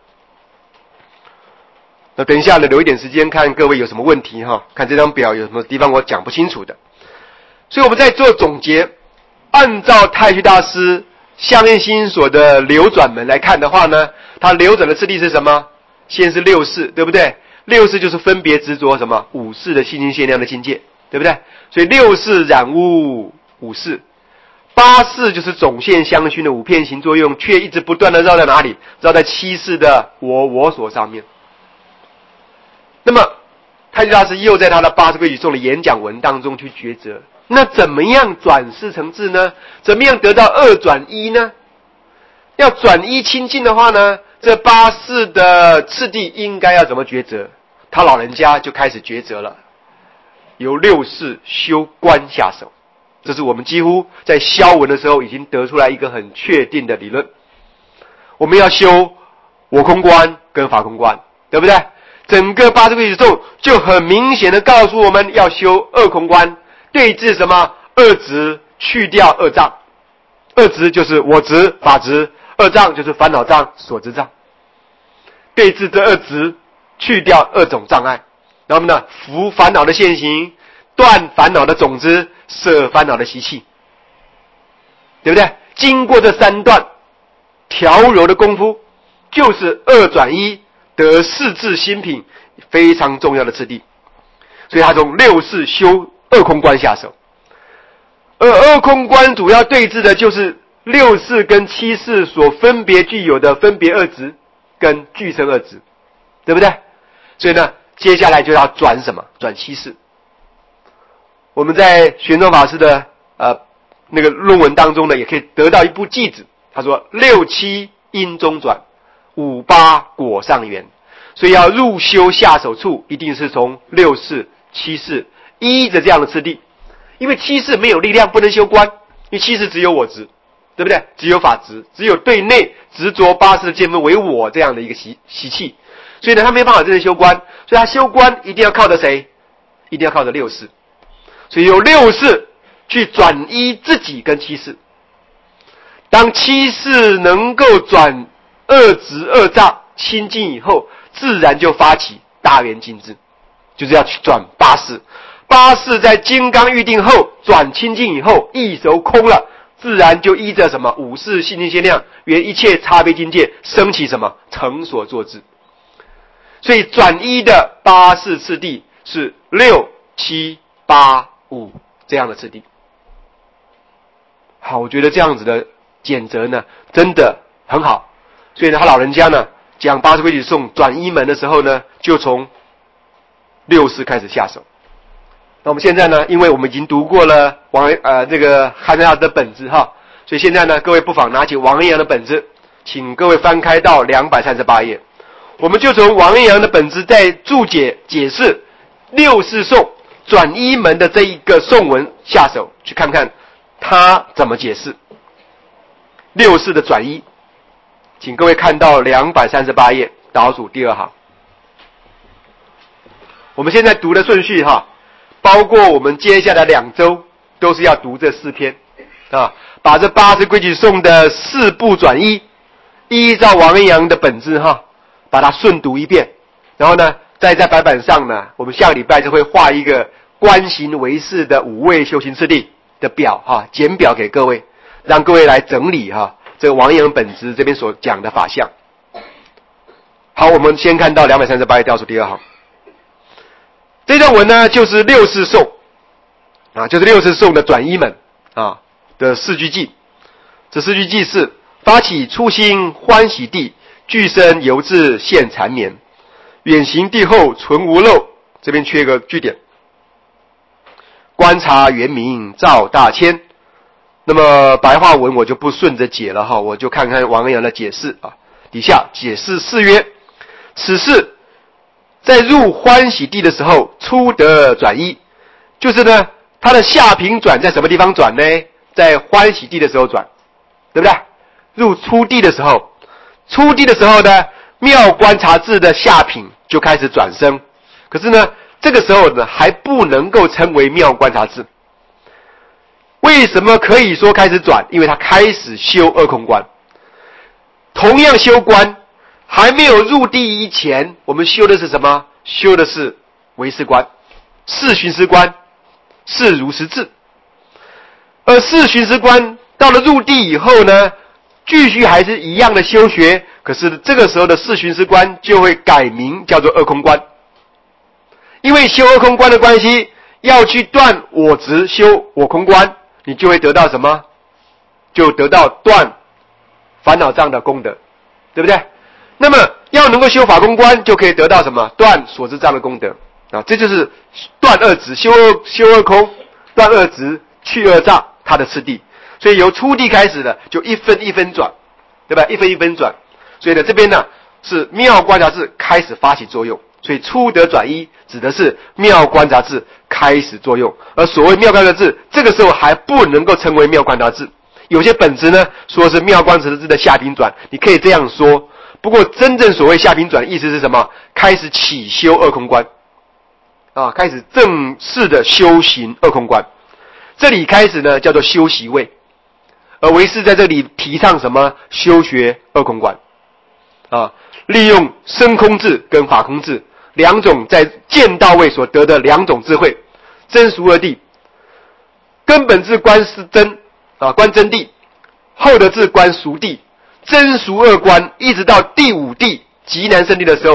那等一下呢，留一点时间看各位有什么问题哈，看这张表有什么地方我讲不清楚的。所以我们在做总结，按照太虚大师相应心所的流转门来看的话呢，它流转的次第是什么？先是六识，对不对？六识就是分别执着什么？五识的心性限量的境界，对不对？所以六识染污五识，八识就是总现相熏的五片行作用，却一直不断的绕在哪里？绕在七识的我所上面。那么太虚大师又在他的80规矩颂的演讲文当中去抉择，那怎么样转世成智呢？怎么样得到二转一呢？要转一清净的话呢，这八识的次第应该要怎么抉择？他老人家就开始抉择了，由六识修观下手。这是我们几乎在消文的时候已经得出来一个很确定的理论。我们要修我空观跟法空观，对不对？整个80规矩颂就很明显的告诉我们要修二空观，对治什么？二执，去掉二障。二执就是我执、法执，二障就是烦恼障、所知障。对治这二执，去掉二种障碍，然后呢，伏烦恼的现行，断烦恼的种子，舍烦恼的习气，对不对？经过这三段调柔的功夫，就是二转一得四智心品非常重要的次第。所以他从六识修二空观下手，而二空观主要对治的就是六识跟七识所分别具有的分别二执跟俱生二执，对不对？所以呢，接下来就要转什么？转七识。我们在玄奘法师的那个论文当中呢，也可以得到一部记子，他说六七因中转，五八果上缘。所以要入修下手处，一定是从六识、七识依着这样的次第。因为七识没有力量，不能修观，因为七识只有我执，对不对？只有法执，只有对内执着八识的见分为我这样的一个习气，所以呢，他没办法真正修观。所以他修观一定要靠着谁？一定要靠着六识。所以由六识去转依自己跟七识。当七识能够转二执二障清净以后，自然就发起大圆净智，就是要去转八识。八识在金刚预定后转清净以后，一手空了，自然就依着什么五识性净限量原一切差别境界升起什么成所作智。所以转依的八识次第是6、7、8、5这样的次第。 好，我觉得这样子的简则呢，真的很好。所以呢，他老人家呢讲八字规矩颂转一门的时候呢，就从六式开始下手。那我们现在呢，因为我们已经读过了这个韩非老师的本子哈，所以现在呢，各位不妨拿起王恩阳的本子，请各位翻开到238页，我们就从王恩阳的本子在注解解释六式颂转一门的这一个颂文下手，去看看他怎么解释六式的转一。请各位看到238页倒数第2行。我们现在读的顺序哈，包括我们接下来2周都是要读这4篇啊，把这八字规矩颂的4部转一，依照王恩阳的本子哈，把它顺读一遍，然后呢，在白板上呢，我们下个礼拜就会画一个观行为事的5位修行次第的表哈，简表给各位，让各位来整理哈，这个王恩阳本子这边所讲的法相。好，我们先看到238页倒数第2行。这段文呢，就是六式颂啊，就是六式颂的转一门啊的4句偈。这4句偈是：发起初心欢喜地，具身犹自现缠绵，远行地后存无漏。这边缺个句点。观察圆明照大千。那么白话文我就不顺着解了哈，我就看看王恩阳的解释啊。底下解释是曰：此事在入欢喜地的时候，初得转一，就是呢，他的下平转在什么地方转呢？在欢喜地的时候转，对不对？入初地的时候，初地的时候呢，妙观察智的下品就开始转生，可是呢，这个时候呢，还不能够称为妙观察智。为什么可以说开始转？因为他开始修二空观。同样修观，还没有入地以前，我们修的是什么？修的是唯识观、四寻思观、四如实智。而四寻思观到了入地以后呢，继续还是一样的修学，可是这个时候的四寻思观就会改名叫做二空观。因为修二空观的关系，要去断我执，修我空观，你就会得到什么？就得到断烦恼障的功德，对不对？那么要能够修法空观，就可以得到什么？断所知障的功德啊！这就是断二执、修二空、断二执、去二障它的次第。所以由初地开始的，就一分一分转，对吧？一分一分转。所以呢，这边呢是妙观察智开始发起作用。所以初得转一指的是妙观察智开始作用，而所谓妙观察智，这个时候还不能够称为妙观察智。有些本子呢说是妙观察智的下平转，你可以这样说。不过真正所谓下平转意思是什么？开始起修二空观啊，开始正式的修行二空观。这里开始呢叫做修习位，而唯识在这里提倡什么？修学二空观啊，利用生空智跟法空智两种在见道位所得的两种智慧，真俗二谛。根本智观是真啊，观真谛；后得智观俗谛。真俗二观一直到第5谛极难胜谛的时候，